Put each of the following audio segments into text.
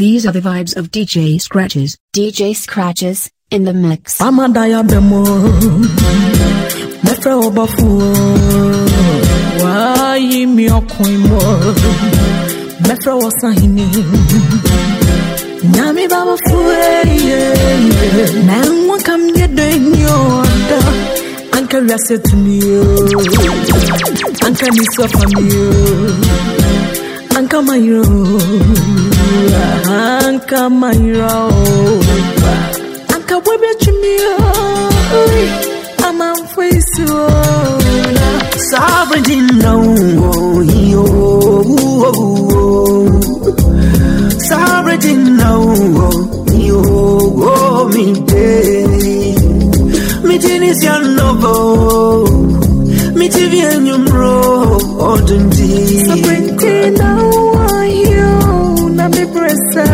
These are the vibes of DJ Scratches. DJ Scratches in the mix. Amadaya bemo, mefra obafu. Why me okoimo? Mefra wasahini. Nyami baba fuwe. Na mwakam yede nyoda. Anka riasetu niyo. Anka nisofa niyo. Anka mayro. Anka mayro. Anka webe chimio. I'm a face to Sovereign no yo. Sovereign no yo. Me day. Me tenis your novo. Me TV and your bro. Odunti. Sovereign no yo. Na me presa.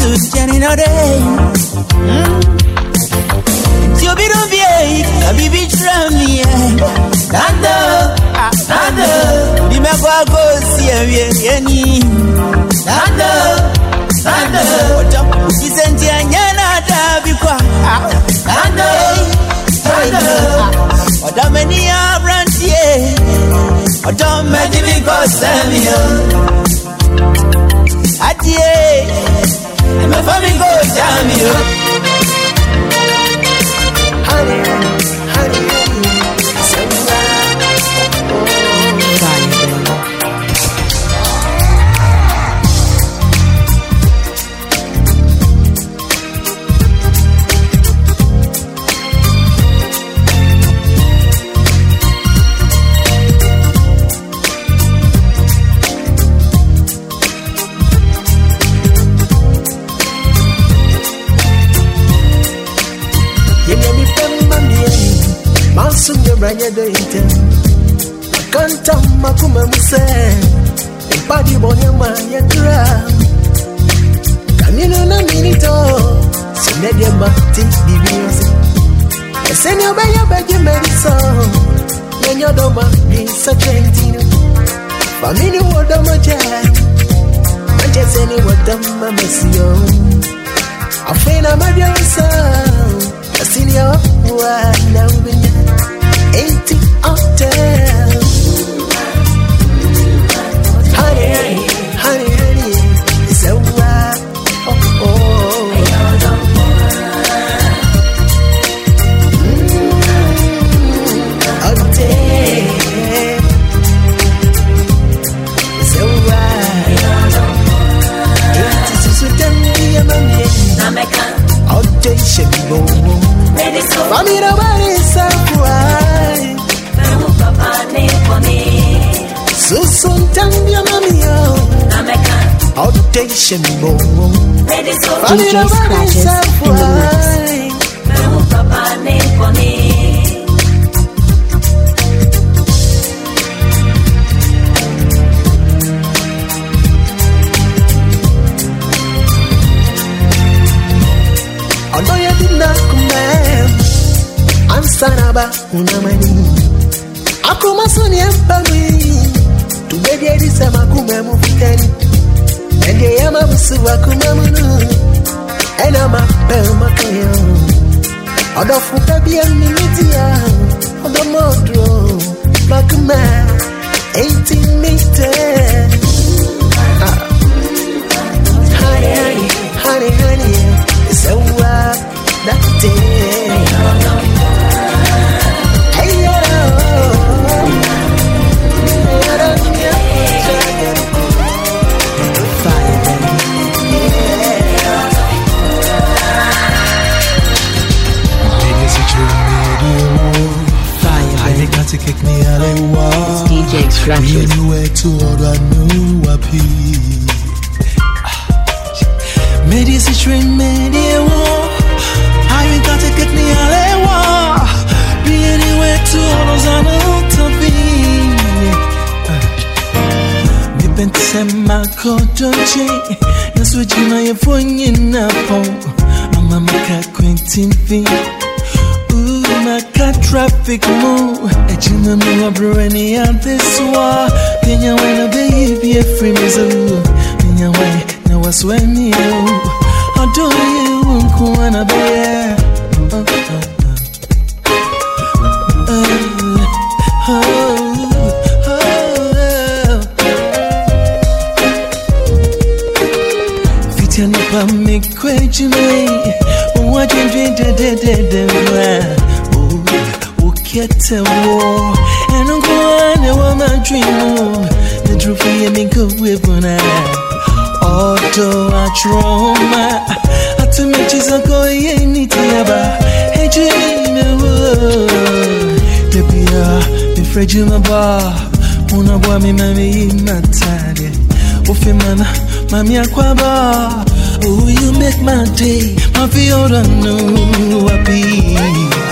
Jenny no day. You be no be, I be bitch from me. Nando, the me go see any. Nando, you send Yana Dabikwa. Nando, what a many are branch, yeah. What a many because Samuel. Adieu, I'm a family go Samuel. Branya doite Kanta makuma muse Mpadi bonyama ya kura Kamino na minito Sinedye mati bibiyose Esenyo beya beji meriso Nenyo doma bisa chentino Famini wadama jai Mancheseni wadama mesio Afena madyosa Asini ya wapuwa na ubinya 80 out there. Honey, it's a wrap. Out there. It's a wrap. It is a damn yammy. Out there, shimbo. Family, nobody's why. So sometimes audition boom. DJ Scratches in the I know you did not command. I'm Sanaba Unamani. Akuma Sony Empami. To be there is a Makuma Mufitani. And the Yamabusu Wakumamunu. And I'm a Pelmakayo. Other Fukabi and Militia. On the Modro. Makuma. 18 meters. Honey. It's a wrap. That day. To kick me out of war. DJ Scratches. Anywhere to order new appeal. Medi si train medi war. I got to kick me out of war. Be anywhere to order be. Me bent sema kodoche. Na switch my phone in a phone. Mama ka Quentin V. Cat traffic move. Ejina me wabreni at this war. Kenya when a baby a free mizu. Kenya way na wasweni you. How do you wanna be? Fitiana pa me kwejime. Wajin de. Get a war, and I'm going to my dream. The trophy and go with one eye. Auto, I trauma. I to make you so go in it. Hey, dream, the beer, the fridge in the bar. Una boy, me, mammy, in my tide. Ufimana, mammy, aquaba. Oh, you make my day. My feel don't know what be.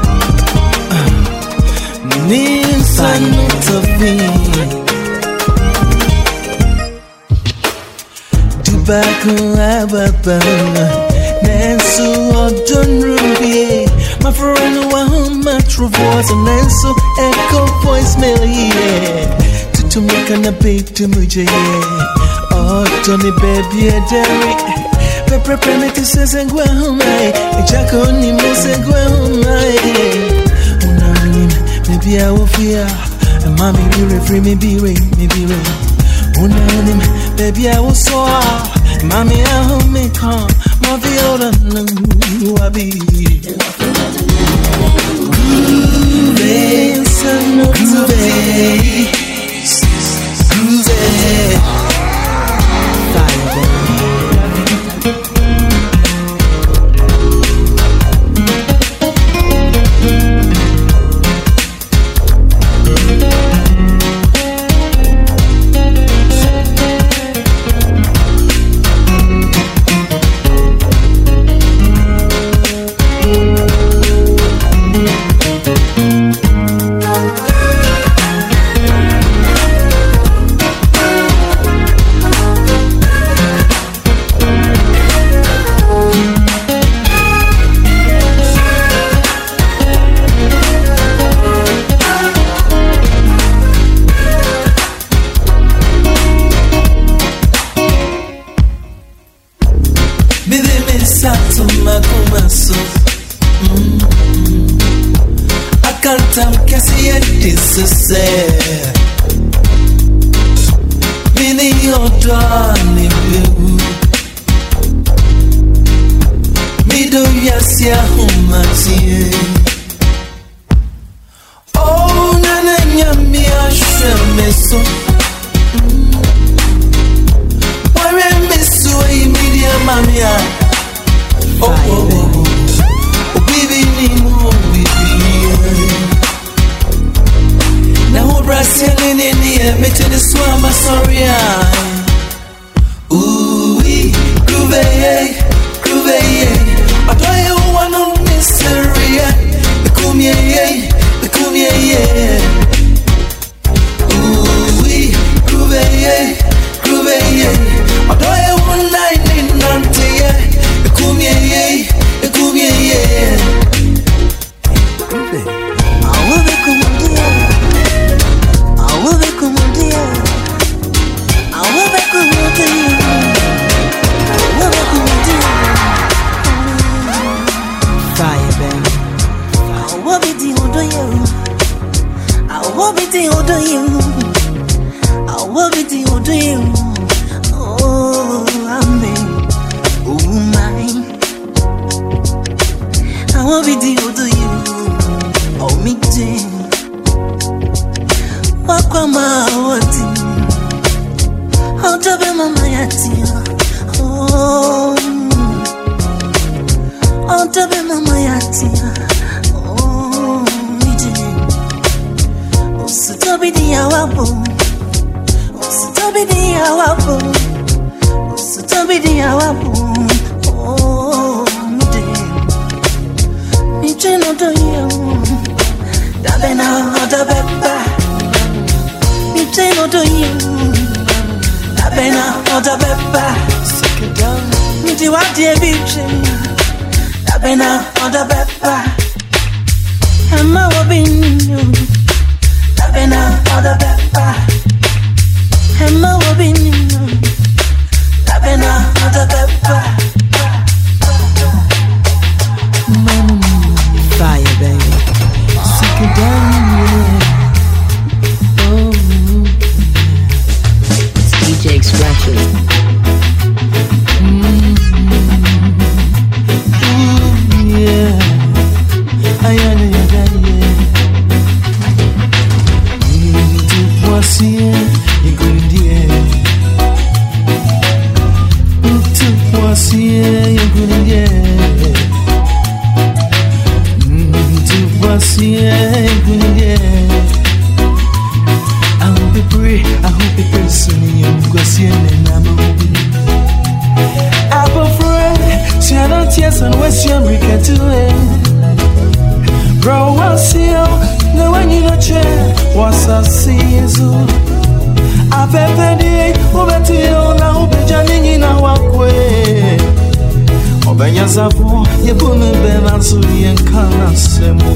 Inside of me, do Ubako ababa Nensu odon ruby my friend one much voice and Nensu echo voicemail yeah to make an abate to muje yeah oh Johnny baby a dairy Pepe me to says and go home Jacko ni me say go home maybe I will fear and mommy be free me be baby I will soar mommy I will make come my viola no I be Afẹ́fẹ́ dé, ó bẹ tí ó náà ó bẹ jẹ́ níyìn náà. wakwe Obenya zavo Yebunu benazu yenkana semu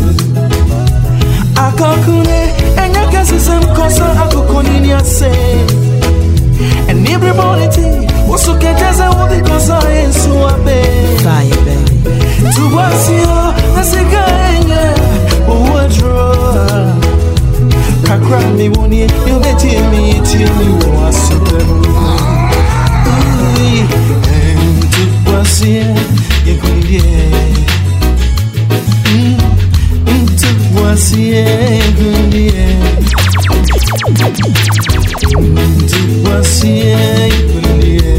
Akakune Enya kesi semkosa akukoni nyase And everybody Wosu kejeze wudi kosa Yesu abe Fire baby Tuwasio Nasika enye Uwadro Kakra mi wuni Yubeti mi wasudemu Tuwasio Yekulie Tuwasio Yekulie Tuwasio Yekulie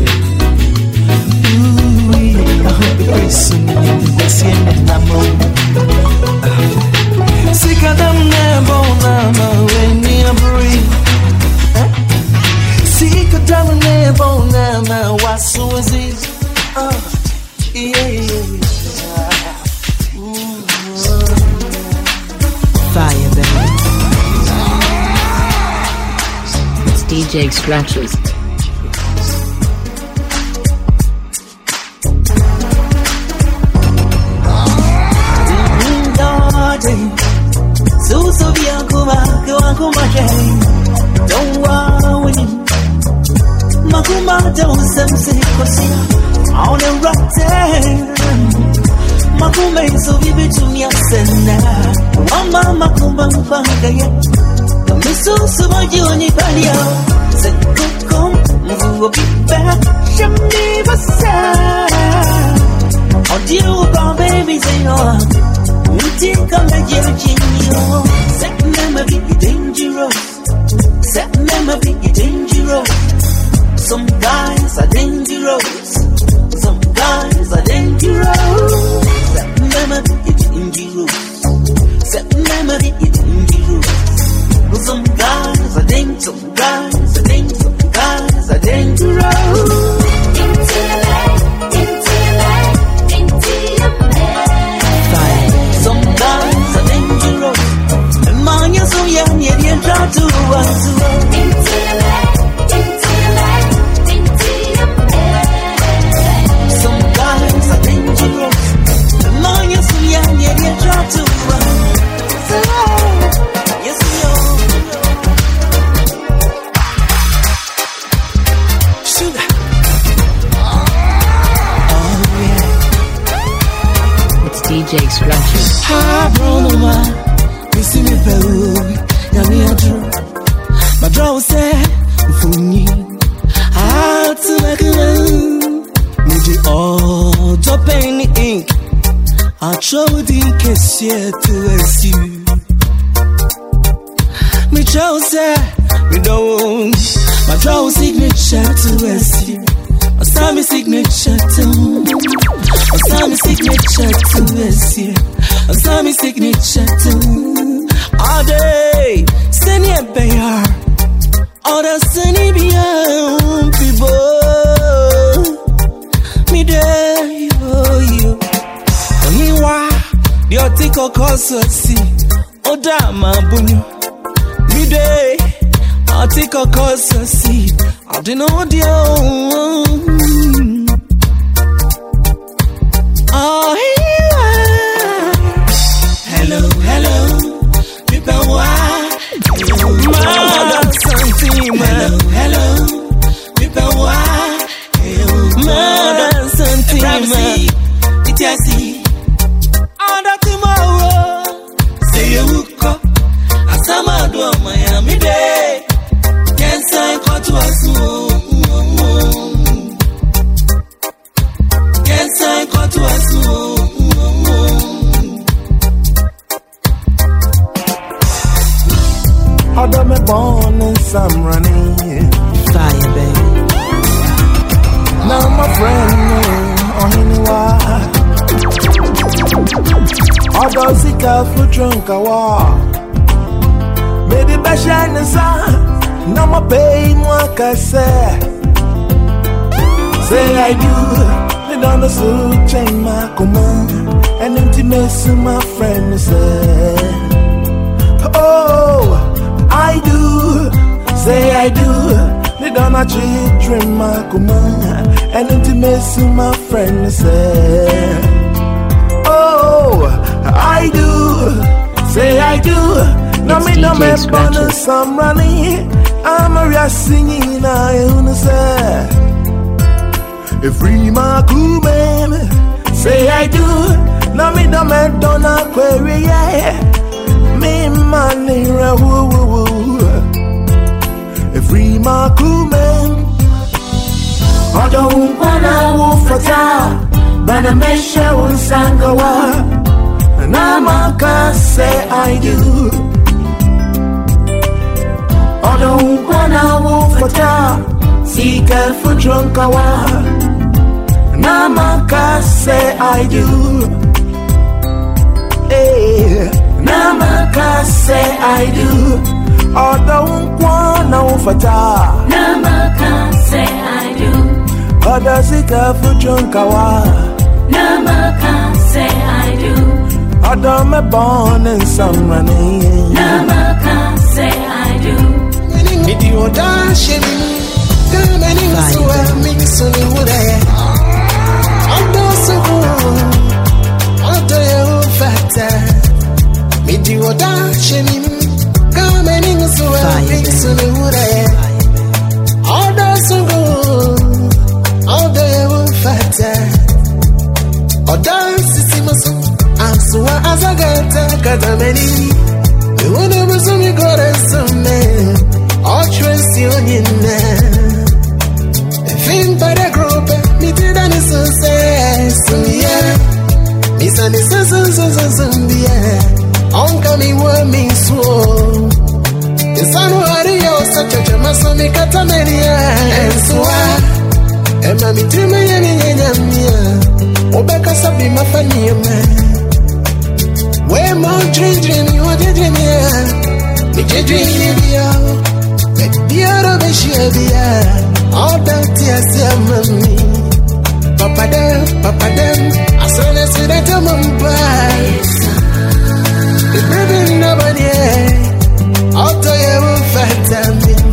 I hope the person was in the moment. Sick of them never when you breathe. Sick of them never what's so easy. Fire baby It's DJ Scratches. So be Ankuba, don't worry. Makuma don't say, on the rock Makume so be between us and Mama Makumba Pangaya. The missile so much you only value. Said, come, will be back. Shammy Bassa. Oh, dear, baby, say no. Think I'm a genius. Set memory dangerous. Set memory dangerous. Some guys are dangerous. Some guys are dangerous. Set memory dangerous. Set memory dangerous. Some guys are dangerous. Some guys are dangerous. Some guys are dangerous. So young, yet you try to some guys are dangerous. The man is so young, yet you try to yes, Sugar. It's DJ Scratches. Hi, Bruno. See me pelu, yami adru. My draw say, funny. How to make it? Need it all, drop any ink. I throw the case here to you. Me draw say, me don't. My draw signature to you. I saw me signature to. I saw me signature to you. I saw me signature to. All day, stand here, bear. All the sunny beyond people. Me there, you. Oh, you are the article cause see. Oh, dama bunyo. Me there, article cause see. I don't know the oh, hello, hello. Hello, people, Mother Santima, Itasi, Under tomorrow, say you cook, Asamado, Miami Day, can't sign cut to us, can't sign cut to us. Although me born in some running Fire baby now my friend on anywhere. Although sick of drunk a war. Maybe by shining sun. Now my pain what I say. Say I do. They don't know change my command. And intimacy my friend say. Oh, I do. Say I do. They don't actually dream my command. And intimacy, my friend said, oh, I do, say I do. No, me no me bonus, I'm running. I'm a real singing, I say. Free my cool man, say I do. No, me no me don't query, yeah. Me money, woo woo woo. Free my cool man. I don't wanna wolf for town, but I make sure one sangawa. And I'm a can say I do. I don't wanna wolf for town, seek a food drunk awa. And I'm a can say I do. Hey, and I'm a can say I do. I don't wanna wolf for town. Namaka say I do. Others seek a food drunk awa. Namaka say I do. I don't me born in some running. Namaka say I do. Midi oda shemi, kameni suwa mini suni wudaye. Odo sugu, odo ye ufata. Midi oda shemi, kameni suwa mini suni wudaye. Odo sugu, odo ye ufata. Odo sisi maso, ansuwa azagata kadameni. Iwone musumi kore sume. All trust you in there. Fin para group, me did an success. Yeah, Miss an yeah. On coming were me so. The sun warrior, such a masoni catamania. And so and mammy to me and Obeka Sabi Mafania man. Where more dream you are dreaming. Me dreaming. Diara beshiabia, all that tears mami. Papa dem, as soon as you let them buy. The baby nobody, all to you will fight me.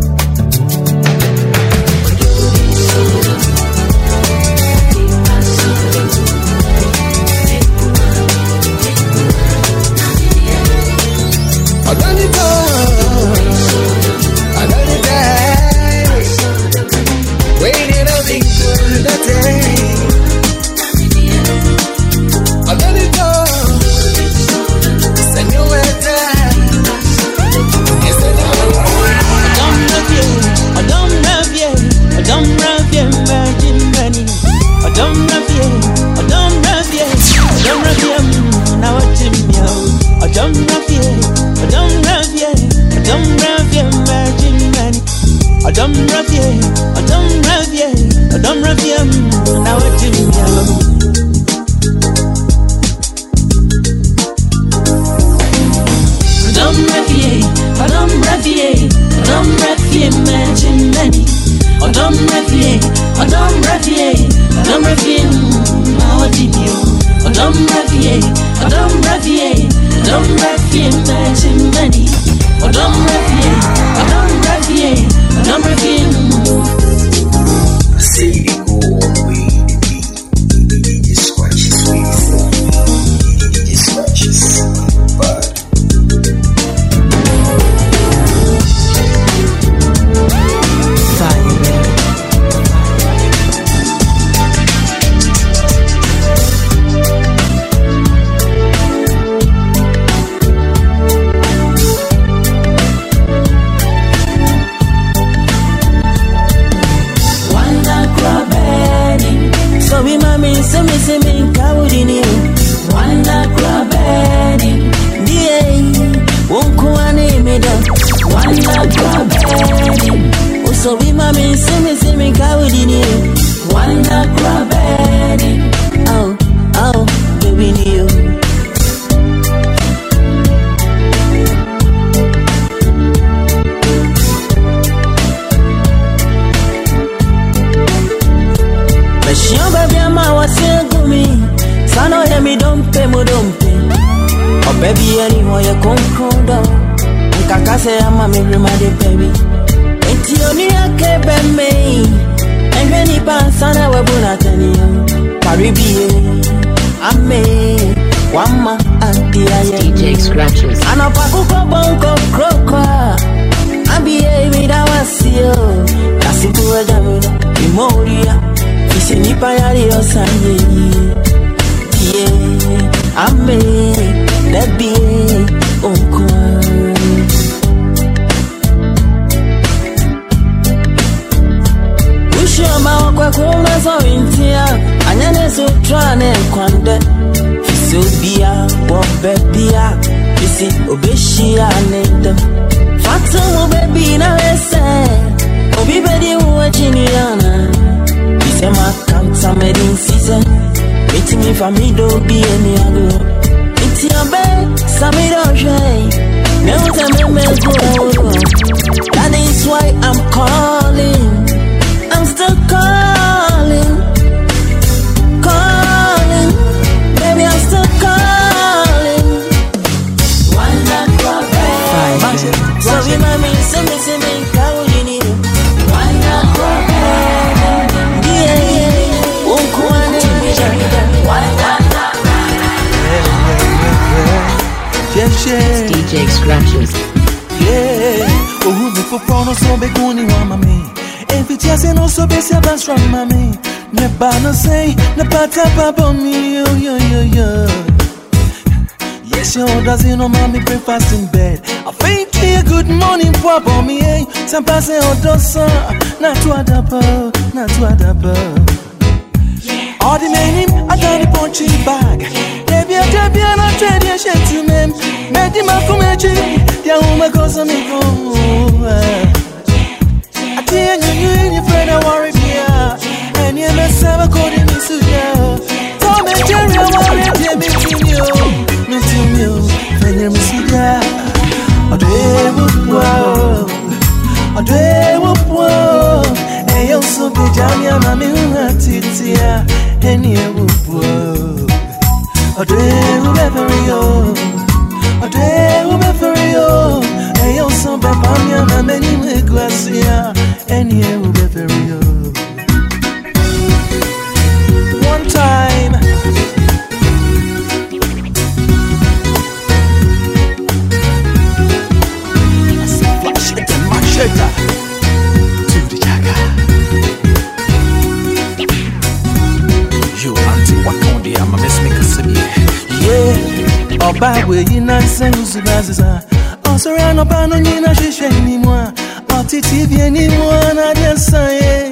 Baby, anyone you come down. Kaka say I'm a me baby. Enti oni ake me. And when he passed on our Bunatania, Caribbean, I'm me. One ma at the DJ Scratches. And a pacuco bonko croqua. I'm behaving that was you. That's it to a devil. Memoria. It's a nipayari or Sunday. Yeah, I'm me. That be uncle. Ushama kwa kuna so intia. Anyane so trane kwande. Fisobia, bombebia. Fisi obeshia nenda. Fatu baby na wese. Obi bedi uwe chini yana. Fise makanta medin season. Meeting me for me don't be any other. It's your bed, Sammy don't shine. No time me go. That is why I'm calling. I'm still calling. Calling. Baby, I'm still calling. One night for so you know me, see me, how you need it. One night for It's DJ Scratches. Yeah, oh, me for prono so be guni wa mami. If it just no so be se ban strong mami. Ne ba no say, ne pata pa me, yo. Yes, yo, does you know mommy breakfast in bed. I think a good morning pop on me, eh? Some pass it on dosa, not to adapa. All the men I got a punchy bag. Debbie, and I trade your shit to me. Medi Makumechi, ya uma cosa mi go. I can't you your friend, I worry me. And you must have a code in this. Tom and Jerry, I worry meeting you. When you're missing that. I do whoa. And you're so big, Jamia, Mammy, Titia, and you whoa. I do very old. And you're so bad, Mamma, many Gracia, and you very old. One time. To the jaga. You auntie Wakondi, I'm a miss me Kasabi. Yeah, or by way in nonsense, oh, sorry, I'm not banning you, she shake anymore. Or TV anymore, I just say,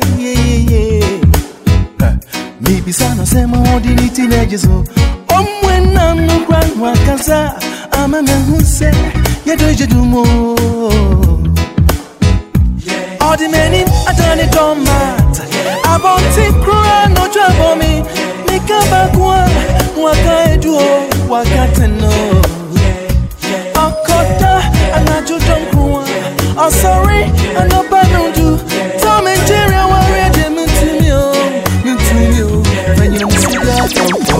yeah. Maybe son of some more teenagers. Oh, when I'm no grandma, I'm a man who said, you do more. All the men I done it don't matter. I won't take cry, no trouble me. Make a back one, what can I do? What can I know? I'll cut that, and I just don't go. I'm sorry, I know I don't do. Tom and Jerry, I want ready to you. When you see that,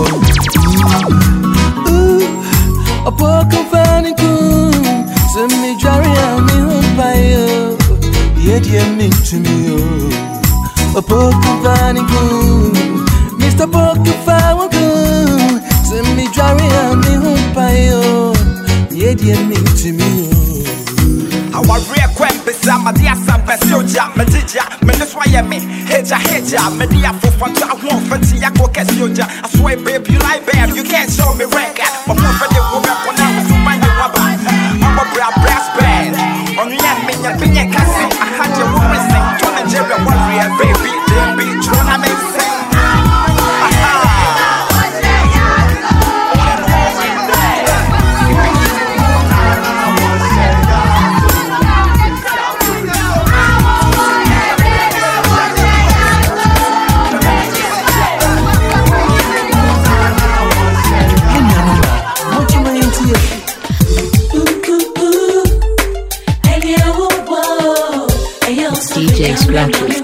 ooh, a poke of any coon. Send me Jerry, I'm in by you. Yet you mean to me, oh, a poke of any good, Mr. Poke of our good. Send me dry and me home by you. Yet you mean to me, oh. I want real quick, but some of the assam, Soja, Medija, Meneswaya, me, Hedja, Media for Fanta, one for Tiago Cassioja. I swear, babe, you like babe, you can't show me record. But one for the woman when I was to find you about. I'm a brass band. On the end, me, you're being Cassie. I had your woman sing, John and Jerry, warrior, baby, then be John, I make sense. DJ Scratches.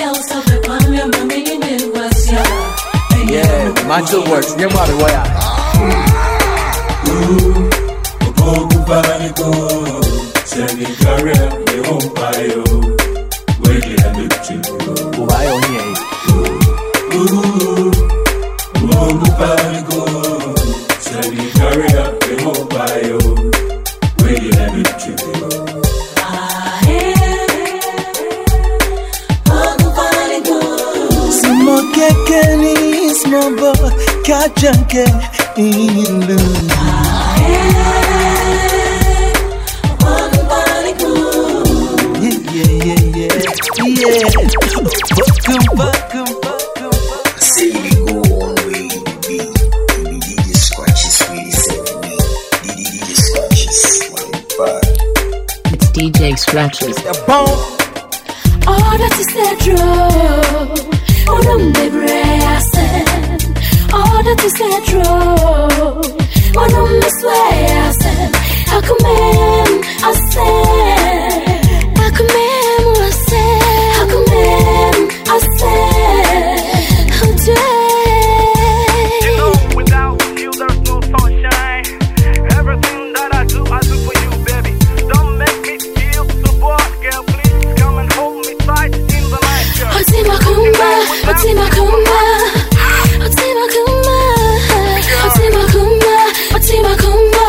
Yeah, my two words. You're about to DJ Scratches. All that is that draw. Oh, no, baby, I said. All that is that draw. Oh, no, miss way, I said. I come in, I said. I come in, I said. I come in, I said. Oh, day. You know, without you, there's no sunshine. Everything that I do for you, baby. Don't make me feel so bored, girl. Please come and hold me tight in the night, girl. Otima kumba, Otima kumba, Otima kumba, Otima kumba, Otima kumba,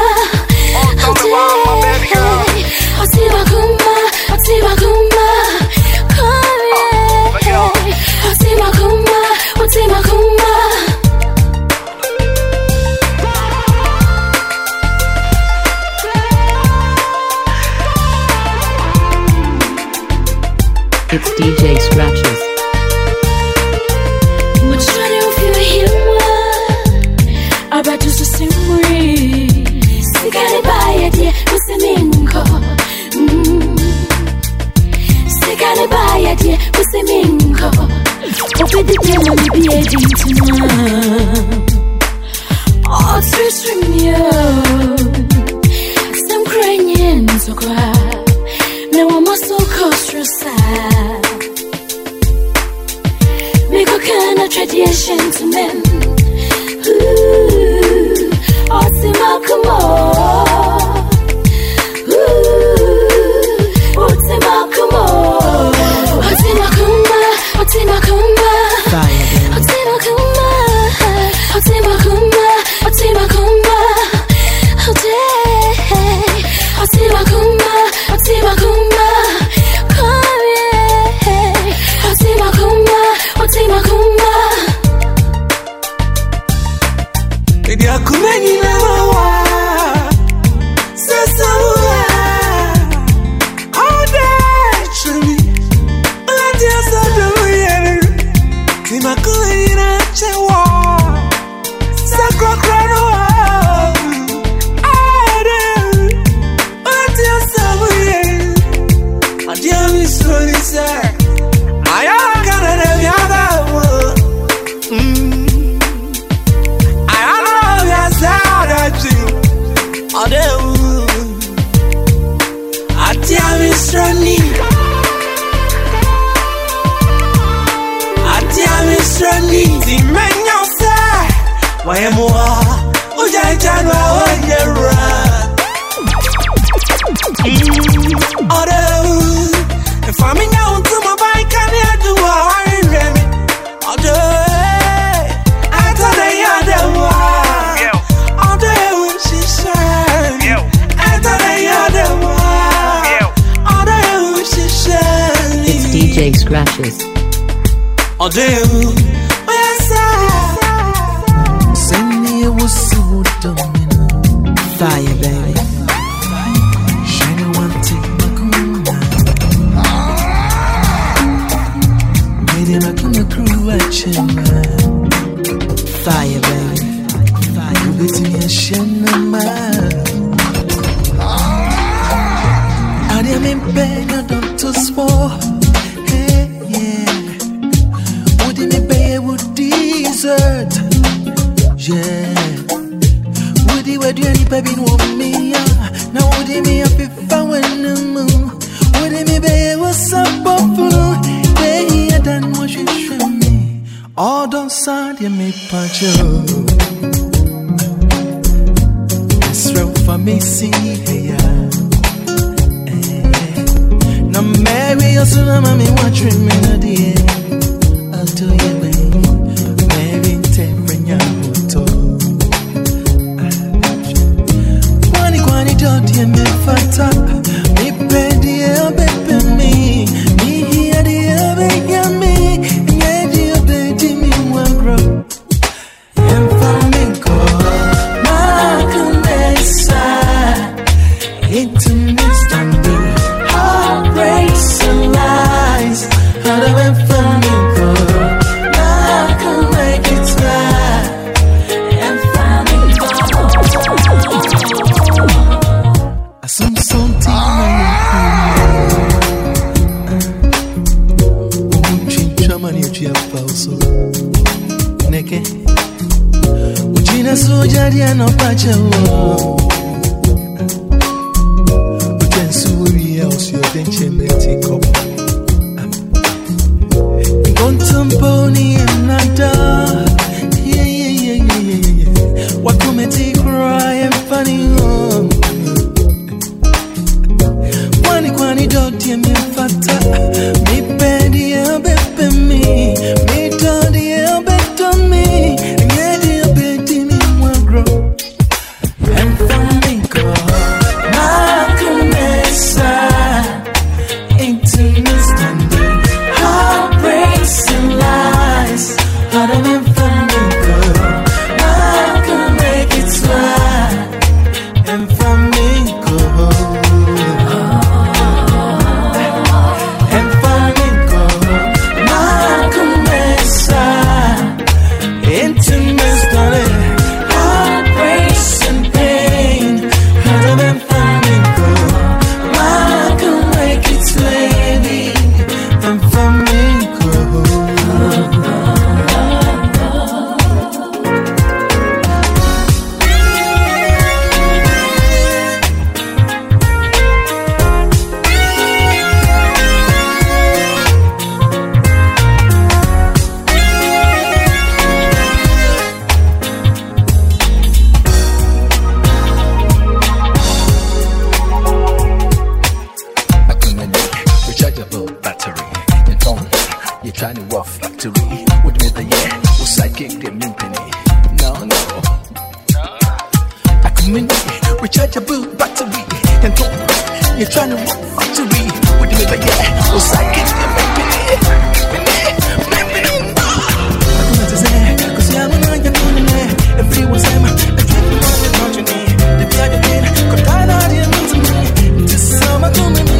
Otima kumba, Otima kumba, Otima kumba, Otima kumba. It's DJ Scratches. Much better if you hear me. I bet you so free. Sigari baya dia, usiminko. Sigari baya dia, usiminko. Opedi dia mami biye dintina. Oh, string you. Some crying so cry. Now I'm so sad. Make a kind of tradition to men. Ooh, Otima Kumo. Ooh, Otima Kumo. Otima Kuma, Otima Kuma. Otima Kuma, Otima Kuma, Otima Kuma. Oh, day. Otima Kuma, Otima Kuma. Otima kumba Edi akumeni na wawa Sasa uwa All day Chumi Ulati asado uyere Tima kumeni na chewa Sakwa krano wa Ade Ulati asado uyere Adi amisoni se Ayala kanane vyada if I'm in down to my bike, I need to worry. All day, I thought I had a war. All day when she shine, I thought I had a war. All day when she shine, it's DJ Scratches. All day, yes, I send me a whistle, fire, baby. Shine one take my I come a crew at you, fire, baby. You get me a shenama. I am in pain, I don't to swore. Hey, yeah. Would me pay would desert? Yeah. Would he wear any baby with me? Now would he me up if I went the moon? Would he me pay what's up for? Then what you show me, all don't sound you me punch you. missing here. Now Mary, you're so mommy watching me, dear. I'll do you, baby. Mary, tempering your hoto. Kwani, don't you me fata? Me pedi, baby, me. Me here, dear, baby, me. Yeah, dear, baby, me, one grow. And for me, go. Into mystery, heartbreaks and lies. How do I find it, girl? Now I can make it right and find it, girl. I some something Chamani Chia Pauso Neke Ujina Sojaria no Pacha. Contamponi and nada. Yeah. What comedy cry and funny home. Kwani don't you me fata. Me pedi a bepe me. Me todi a beto me. And yeah, dear baby me one grow. And for me go. Into mystery, heartbreaks and lies. How do I find it, girl? I can make it right and for me, girl. And for me, girl, I can make it into mystery, heartbreaks and pain. How do I find it, girl? I can make it lady and for me, girl. Rechargeable battery. Your phone, you're trying to walk factory. With me the yeah, was psychic the mutiny. No. I come in, rechargeable battery. Your phone, you're trying to walk factory. With me the yeah, was psychic the mutiny. Cause yeah, when I'm doing it, if you was him, if you want to touch me, the other thing, could I not hear me to me? This summer to me.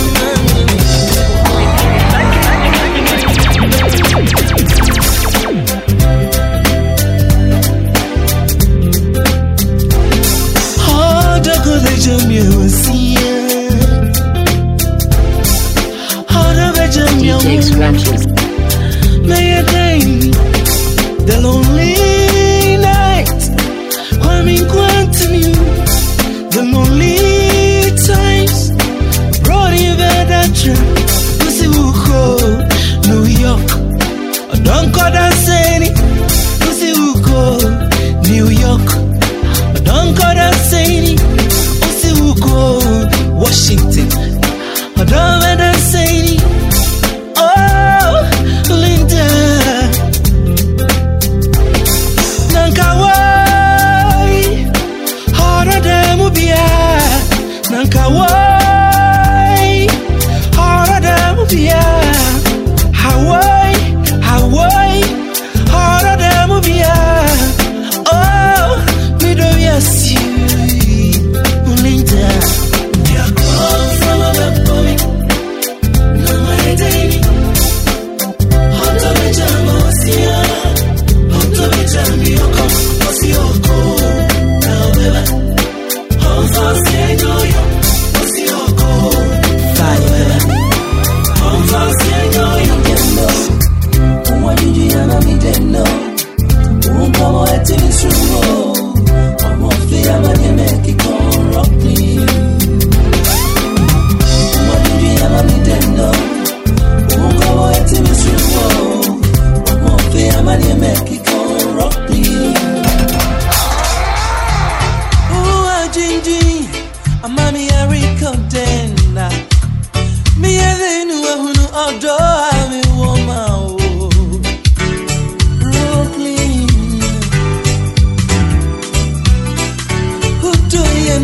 DJ Scratches. May a day, the lonely night, coming quantum you, the lonely times, brought you that trip, Pussy Wuko, New York, don't call that Sani, Pussy Wuko, New York, don't call that Sani, Pussy Wuko, Washington, don't let that Sani. Oh,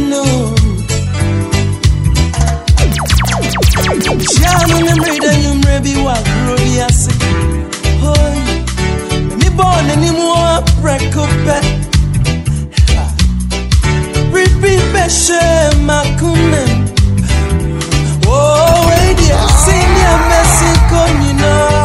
no. Jam on the radar, you maybe walk Robias. Oh, me born anymore, break up. Repeat Beshe Makumen. Oh, radio, sing your Mexico, you know.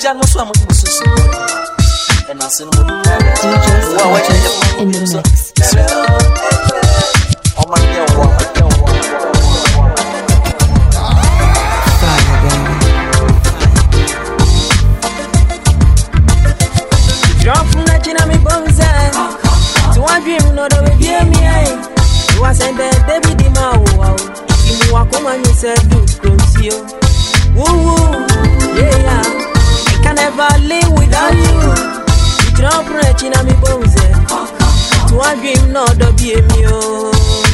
Jan was one and I said, in the mix. Oh my God. Drop from that in my bones, so I dream not of a year. Me, was and David Dimao. You walk on and you said, do conceal. Woo, yeah, I can never live without you. You drop from that in my bones, so I dream not of a year.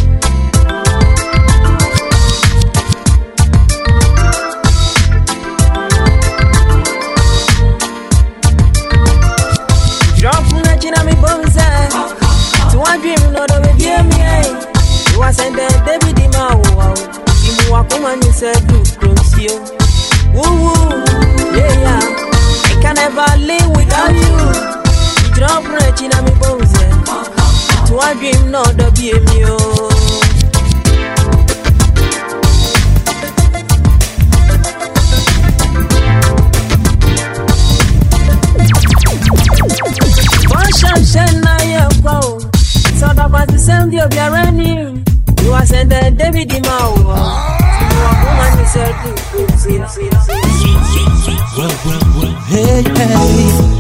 Drop from that in my bones, so I dream not of a year. Me, was and David Dimao. You walk on and you said, do conceal. Woo, yeah, I can never live without you. You drop right in my bones, so I dream not of being you. Sunshine, I go. So that was the same day of your running. You are sent the David Dimao. Well, hey, hey.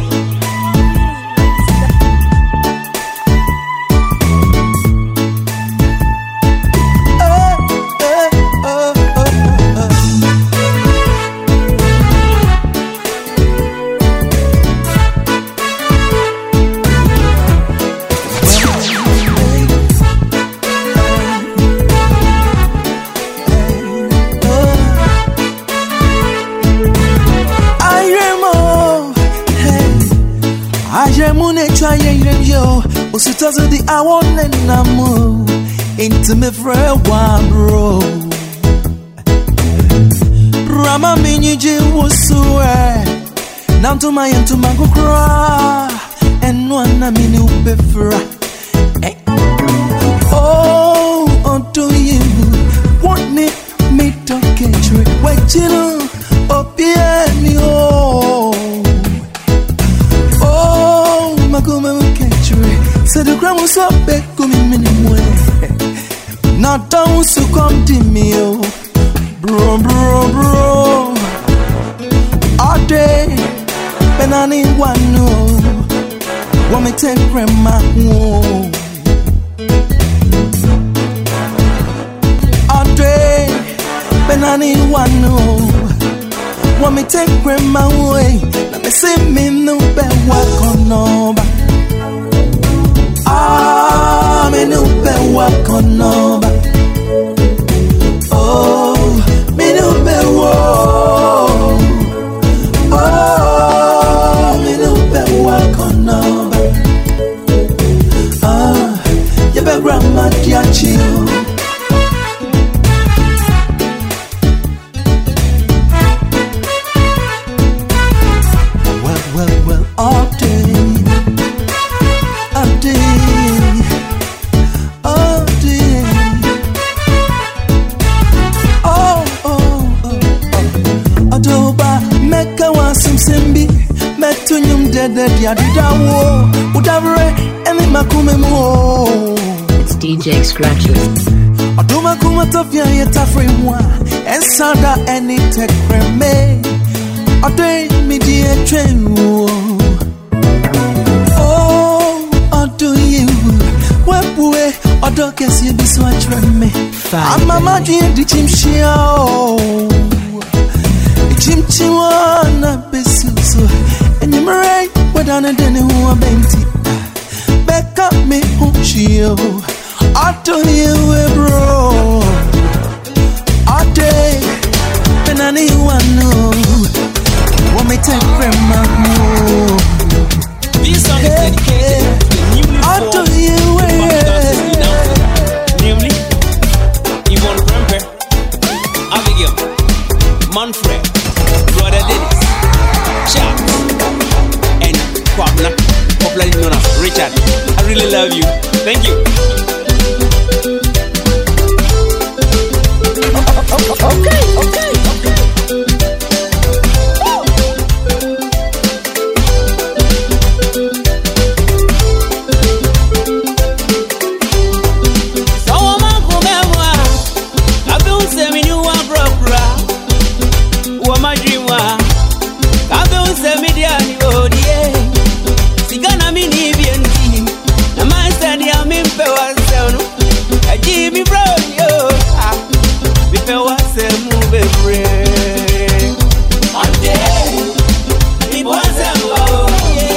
Usitaze the awone na mo into me fra one bro Rama miniji wusue na ntuma yentu magukra enu na mini ubefra Oh onto you want me to catch you wechino opieni Oh makume Said the ground was up, back coming anyway. Now don't succumb to me, oh, bro. All day, when I need one, no. Want me take grandma home. All day, when I need one, no. Want me take grandma away. Let me see me no bad walk on no. Me no be walk on Oh, me no be walk. Oh, me no be walk on you be grandma dear chill. Well, all day. It's DJ Scratches. Adoma kuma tofia yeta free one and sada any tech creme. Ade mi die train. Oh, ado you. Webwe ado kesi bi so atreme. Amama die di chimshia. Chimchiwana besuso. Enyimere wadana dene huwa benti. Back up me unchio. I told you bro. All day. When I need one no. Want me take grandma more. This song is dedicated to the newly formed namely Yvonne Bremper, Abigail, Manfred, Brother Dennis, Charles, and Kwabna, popularly known as Richard. I really love you. Thank you. Okay. my dream wa. Kabe use media ni odie. Sigana mini BNT. Na master ni amimpe wasenu. Aji mi bro yo. Mi pe wase move free. On day. Mi wase move.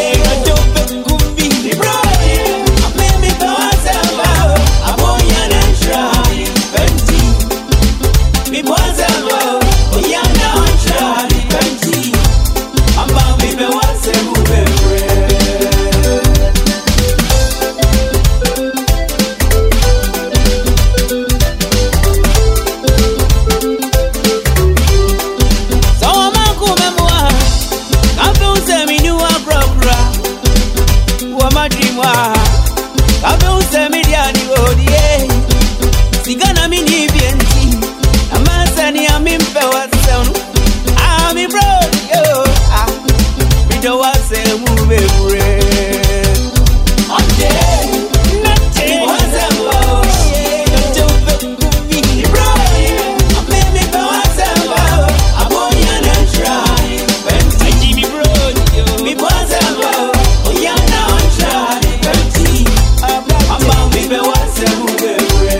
Sigana mini BNT. Amasani amimpe wasenu. Ami bro yo. We don't want to move free. On day. Nothing was a bow. Don't be me bro. I made me go as a bow. I'm on and try. I give me bro yo. Me was a bow. Oh yeah now I'm trying. I'm bound me go as a move free.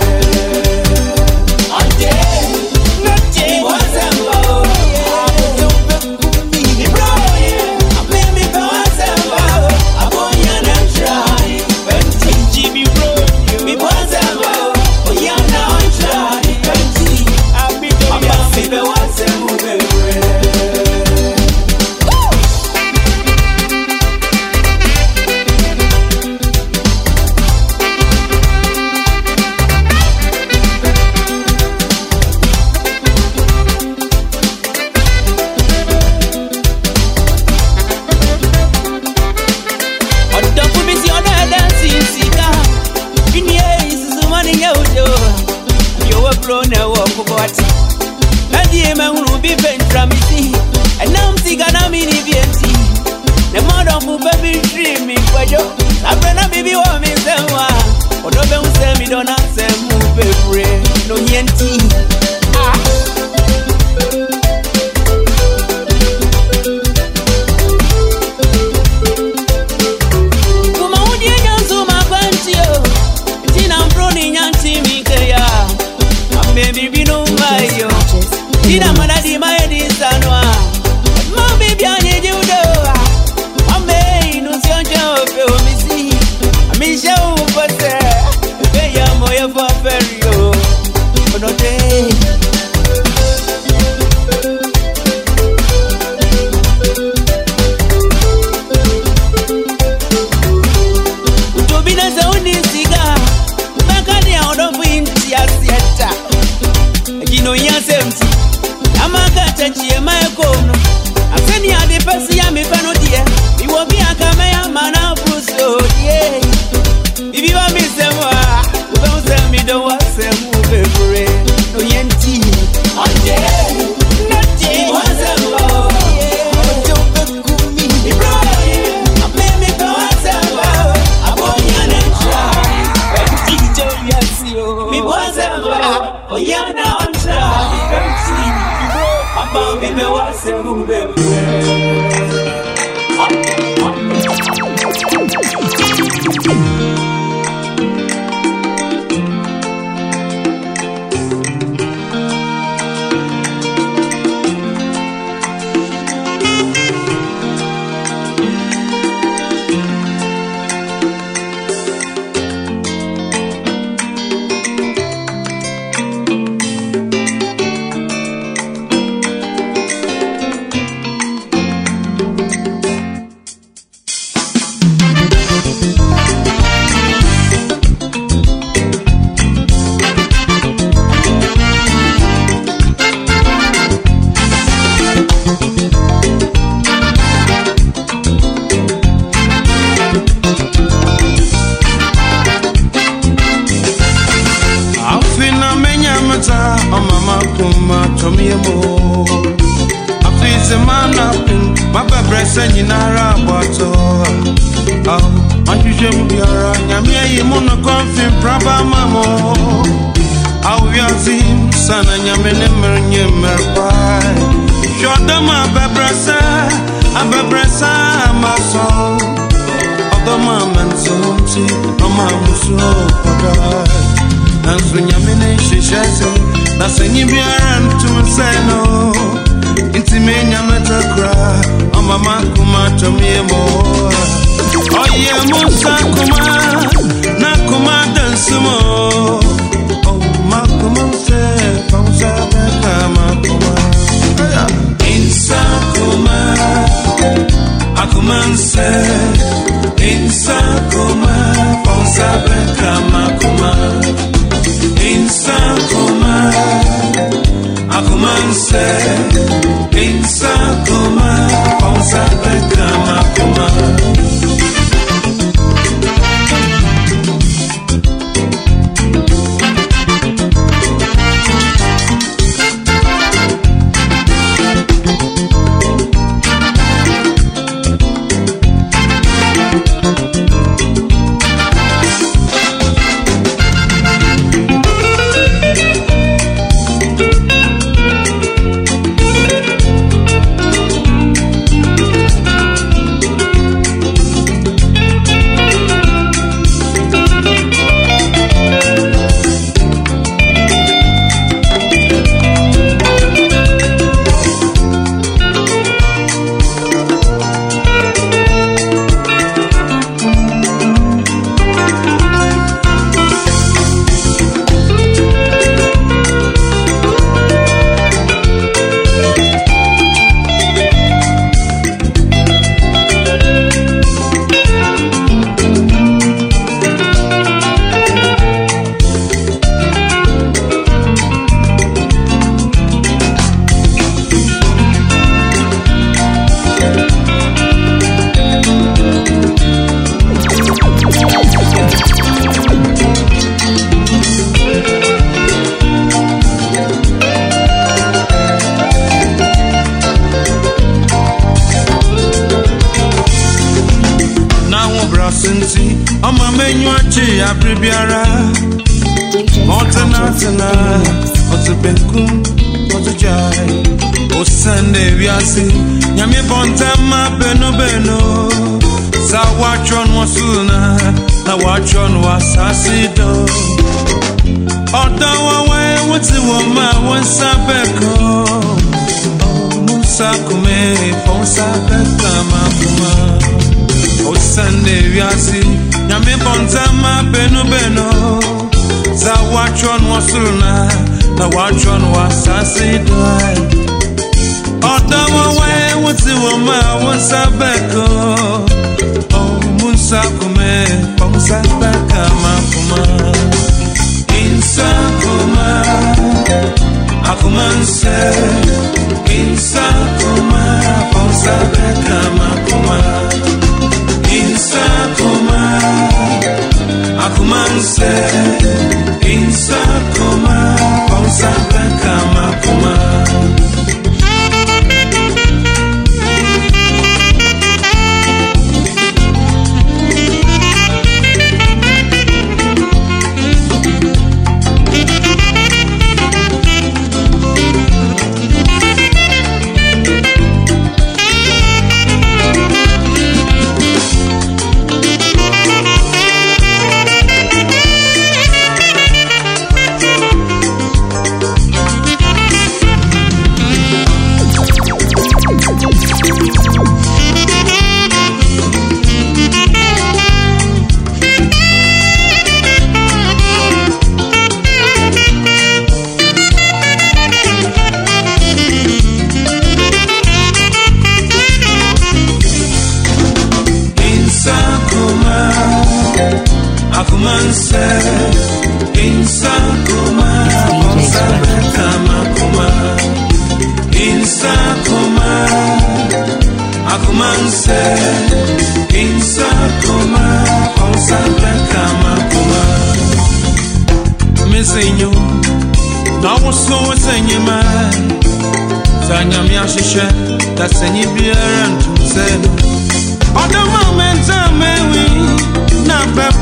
Sana nyamene mernye merpai. Short Abrasa, Ababrasa, my soul. Of the moment, so Mama Muso, and swing your mini, she says, that's a new beer to say no. Intimate, I'm at a cry. I'm a man, come out to me more. Oh, yeah, Musa, Kuma, Nakuma, dance more. Oh, Makuma, say, Ponsa, Makuma. Insakuma, Akuman say, Insakuma, Ponsa, Makuma. Insakuma, Akuman say, Insakuma, Ponsa, Makuma. Nyame bontama beno beno sa watchon wasuna na watchon wasasido odawa we wuti woma wonsa beko musa kume fonsa beka makuma o sande wiasi nyame bontama beno beno sa watchon wasuna na watchon wasasido Odawa we wuti woma wonsa beko oh munsa kume ponsa beka makuma insa kuma akumanse insa kuma ponsa beka makuma insa kuma akumanse insa kuma ponsa beka makuma That's any beer and to say. On the moment, I'm a wee, not by